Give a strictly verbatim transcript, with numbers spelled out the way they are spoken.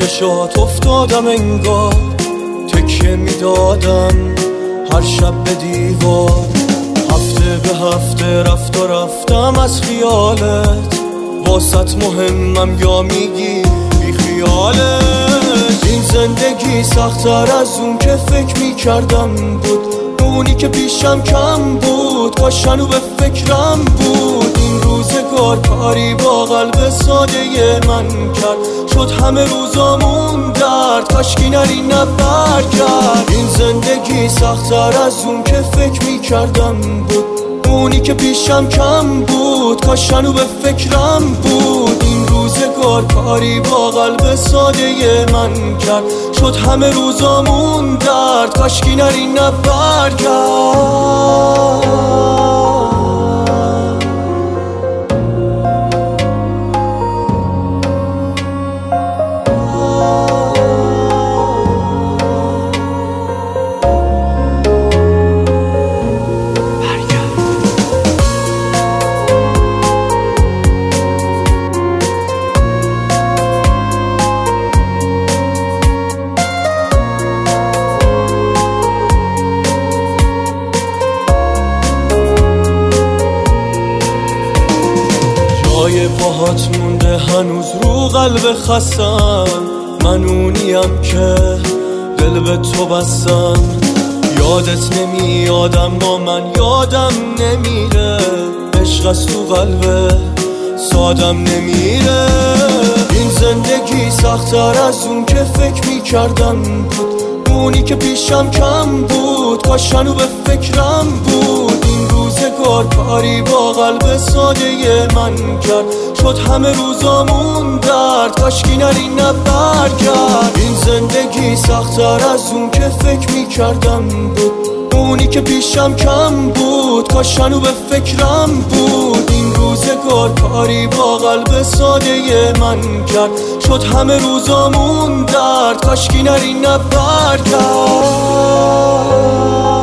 چشات افتادم انگار تکیه میدادم هر شب به دیوار. هفته به هفته رفت و رفتم از خیالت، واسط مهمم یا میگی بی خیالت. این زندگی سخت‌تر از اون که فکر میکردم بود، اونی که پیشم کم بود کاشنو به فکرم بود. این روزگار کاری با قلب ساده من کرد، شد همه روزامون درد کاشکی نری نبر کرد. این زندگی سخت‌تر از اون که فکر میکردم بود، اونی که پیشم کم بود کاشنو به فکرم بود. این روزگار کاری با قلب ساده من کرد، شد همه روزامون درد کاشکی نری نبر کرد. جای پاهات مونده هنوز رو قلب خستم، من اونیم که دل به تو بستم. یادت نمیاد اما من یادم نمیره، عشق از تو قلب سادم نمیره. این زندگی سخت‌تر از اون که فکر میکردم بود، اونی که پیشم کم بود کاشنو به فکرم بود. این روزگار کاری با قلب ساده من کرد، شد همه روزامون درد کاشکی نری نبر کرد. این زندگی سخت‌تر از اون که فکر میکردم بود، اونی که پیشم کم بود کاشنو به فکرم بود. این روزگار کاری با قلب ساده من کرد، شد همه روزامون درد کاشکی نری نبر کرد.